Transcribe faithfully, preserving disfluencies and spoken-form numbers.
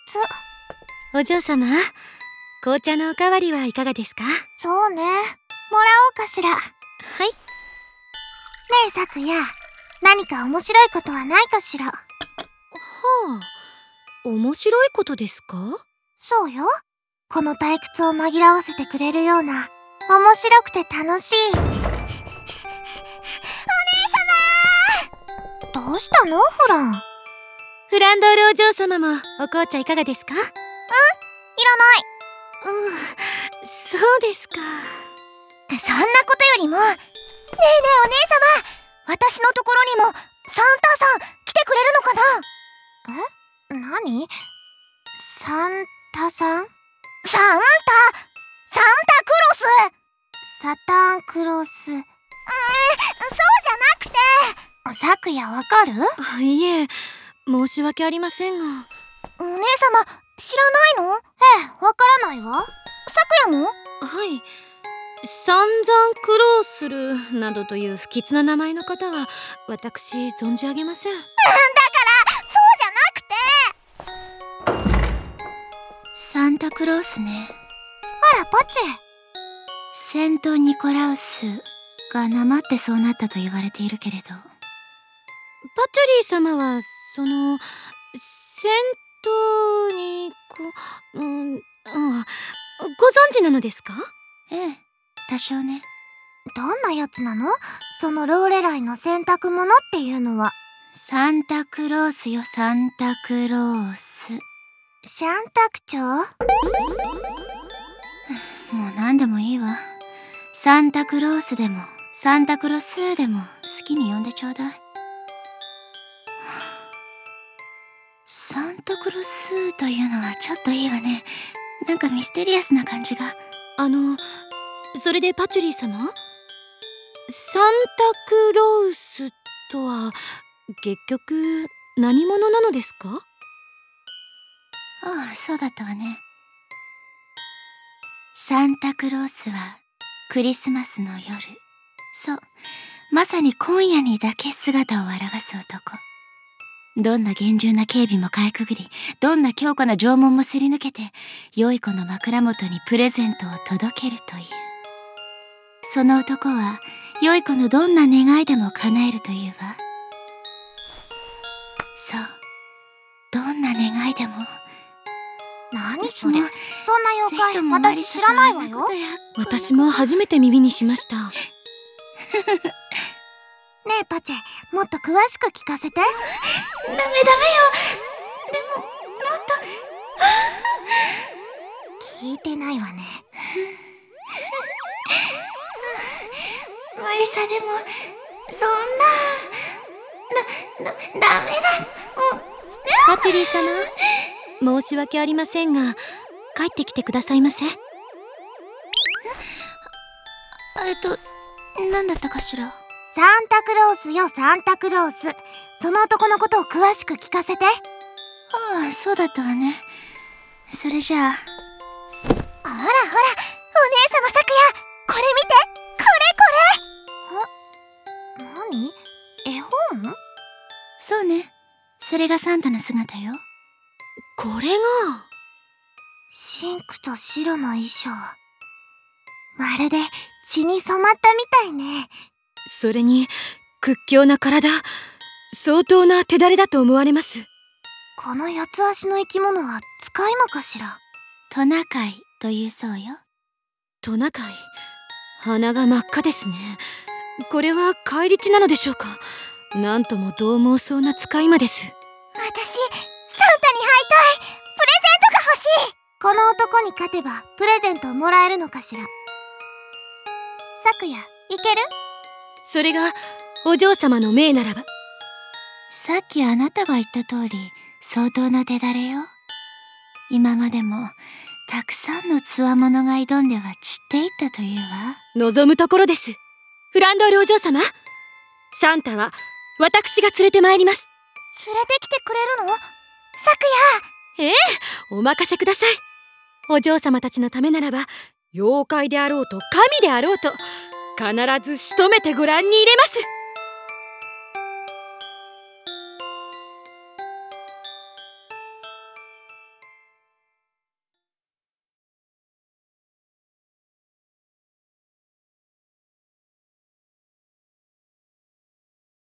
お嬢様、紅茶のおかわりはいかがですか？ そうね、もらおうかしら。はい。ねえさくや、何か面白いことはないかしら。はあ、面白いことですか？ そうよ。この退屈を紛らわせてくれるような面白くて楽しい。お姉様！どうしたのフラン？ フランドールお嬢様もお紅茶いかがですか？うん、いらない。うん、そうですか。 そんなことよりも、ねえねえお姉様、私のところにもサンタさん来てくれるのかな？え？何？サンタさん？サンタサンタクロスサタンクロス。うーん、そうじゃなくて。さくやわかる？ いえ、申し訳ありませんが。 お姉様知らないの？ええ、わからないわ。さくやも？ はい、散々苦労するなどという不吉な名前の方は私存じ上げません。だからそうじゃなくて。 サンタクロースね。 あらパチェ。 セント・ニコラウスがなまってそうなったと言われているけれど、パチュリー様はそのセントニコ、うん、うん、ご存知なのですか？ ええ、多少ね。 どんなやつなの？そのローレライの洗濯物っていうのは。 サンタクロースよ、サンタクロース。 シャンタクチョウ？ もう何でもいいわ。サンタクロースでもサンタクロスでも好きに呼んでちょうだい。サンタクロスというのはちょっといいわね。なんかミステリアスな感じが。 あの、それでパチュリー様、サンタクロースとは結局何者なのですか？ ああ、そうだったわね。サンタクロースはクリスマスの夜、そう、まさに今夜にだけ姿を現す男。どんな厳重な警備もかいくぐり、どんな強固な城門もすり抜けて、良い子の枕元にプレゼントを届けるという。その男は良い子のどんな願いでも叶えるというわ。そう、どんな願いでも。 何それ？そんな妖怪、私知らないわよ。 私も初めて耳にしました。ねえパチェ、もっと詳しく聞かせて。 ダメダメよ。でももっと聞いてないわね。 マリサ、でもそんなだだダメだ。 パチュリー様、申し訳ありませんが帰ってきてくださいませ。 えっと何だったかしら。 サンタクロースよ、サンタクロース。その男のことを詳しく聞かせて。 ああ、そうだったわね。それじゃあ。 ほらほら、お姉様さくや、これ見て、これこれ。あ、何？絵本？ そうね、それがサンタの姿よ。 これがシンクと白の衣装、まるで血に染まったみたいね。 それに屈強な体、相当な手だれだと思われます。 この八つ足の生き物は使い魔かしら。 トナカイというそうよ。 トナカイ、鼻が真っ赤ですね。これは返り血なのでしょうか？なんとも獰猛そうな使い魔です。 私、サンタに会いたい。プレゼントが欲しい。この男に勝てばプレゼントをもらえるのかしら。さくや、いける？ それがお嬢様の命ならば。 さっきあなたが言った通り、相当な手だれよ。今までもたくさんのつわものが挑んでは散っていったというわ。 望むところです。フランドールお嬢様、サンタは私が連れてまいります。 連れてきてくれるの？さくや。 ええ、お任せください。お嬢様たちのためならば、妖怪であろうと神であろうと必ず仕留めてご覧に入れます。